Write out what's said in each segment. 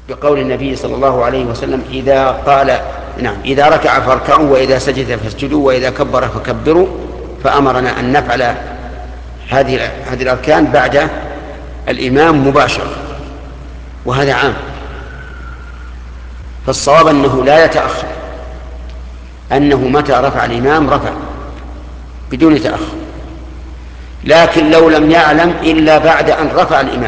بقول النبي صلى الله عليه وسلم إذا قال نعم إذا ركع فاركعوا وإذا سجد فاسجدوا وإذا كبر فكبروا، فأمرنا أن نفعل هذه الأركان بعد الإمام مباشرة، وهذا عام. فالصواب أنه لا يتأخر، أنه متى رفع الإمام رفع بدون تأخر. لكن لو لم يعلم إلا بعد أن رفع الإمام،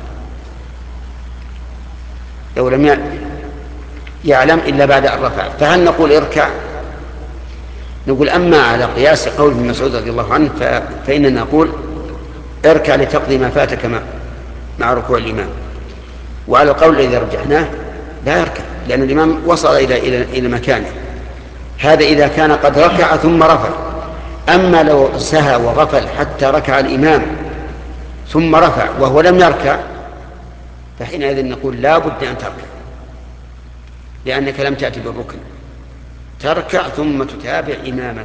لو لم يعلم إلا بعد أن رفع، فهل نقول اركع؟ نقول أما على قياس قول ابن مسعود رضي الله عنه فإننا نقول اركع لتقضي ما فاتك مع ركوع الإمام. وعلى القول الذي رجحناه لا يركع، لأن الإمام وصل إلى مكانه. هذا إذا كان قد ركع ثم رفع. أما لو سهى وغفل حتى ركع الإمام ثم رفع وهو لم يركع، فحينئذ نقول لا بد أن تركع، لأنك لم تأتي بالركن، تركع ثم تتابع إمامك.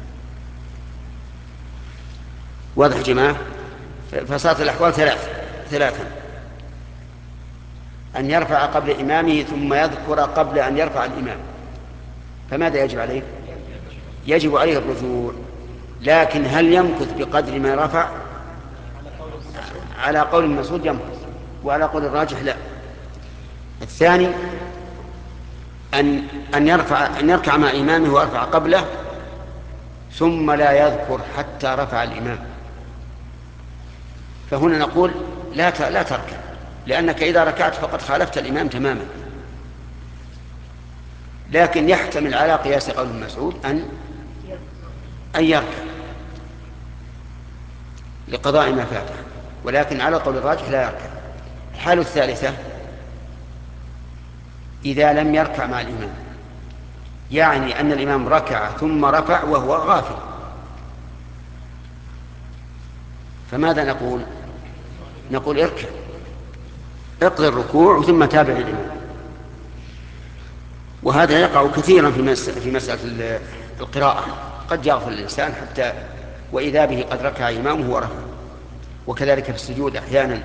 واضح يا جماعة؟ فصارت الأحوال ثلاثا: أن يرفع قبل إمامه ثم يذكر قبل أن يرفع الإمام، فماذا يجب عليه؟ يجب عليه الرجوع. لكن هل يمكث بقدر ما رفع؟ على قول المسعود يمكث، وعلى قول الراجح لا. الثاني أن يركع مع إمامه ويرفع قبله ثم لا يذكر حتى رفع الإمام، فهنا نقول لا تركع، لأنك إذا ركعت فقد خالفت الإمام تماما. لكن يحتمل على قياس قول المسعود أن يركع لقضاء ما فاته، ولكن على قول الراجح لا يركع. الحالة الثالثة إذا لم يركع مع الإمام، يعني أن الإمام ركع ثم رفع وهو غافل، فماذا نقول؟ نقول اركع، اقضي الركوع ثم تابع الإمام. وهذا يقع كثيرا في مسألة القراءة، قد يغفل الإنسان حتى وإذا به قد ركع إمامه ورفع، وكذلك في السجود أحيانا.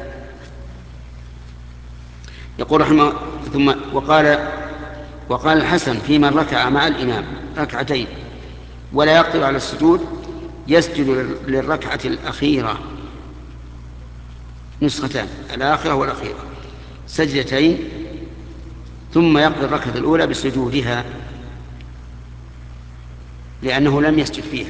يقول رحمه ثم وقال الحسن في من ركع مع الإمام ركعتين ولا يقدر على السجود يسجد للركعة الأخيرة نسختان، الآخرة والأخيرة، سجدتين، ثم يقضي الركعة الأولى بسجودها لأنه لم يسجد فيها،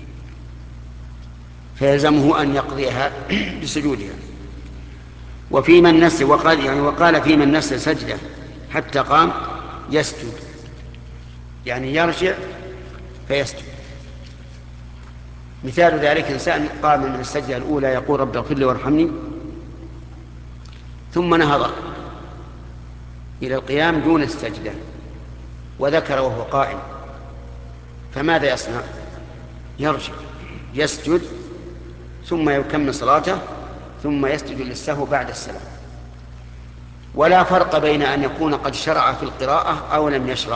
فيلزمه أن يقضيها بسجودها. وفي من نس وقال في من نس سجدة حتى قام يسجد، يعني يرجع فيسجد. مثال ذلك إنسان قام من السجدة الأولى يقول رب اغفر لي وارحمني، ثم نهض إلى القيام دون السجدة وذكر وهو قائم، فماذا يصنع؟ يرجع يسجد ثم يكمل صلاته ثم يسجد للسهو بعد السلام. ولا فرق بين أن يكون قد شرع في القراءة أو لم يشرع،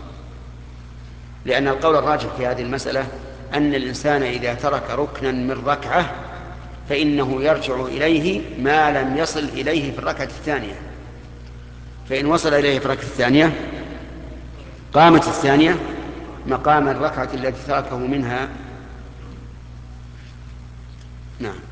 لأن القول الراجح في هذه المسألة أن الإنسان إذا ترك ركنا من ركعة فإنه يرجع إليه ما لم يصل إليه في الركعة الثانية، فإن وصل إليه في الركعة الثانية قامت الثانية مقام الركعة التي تركه منها. نعم.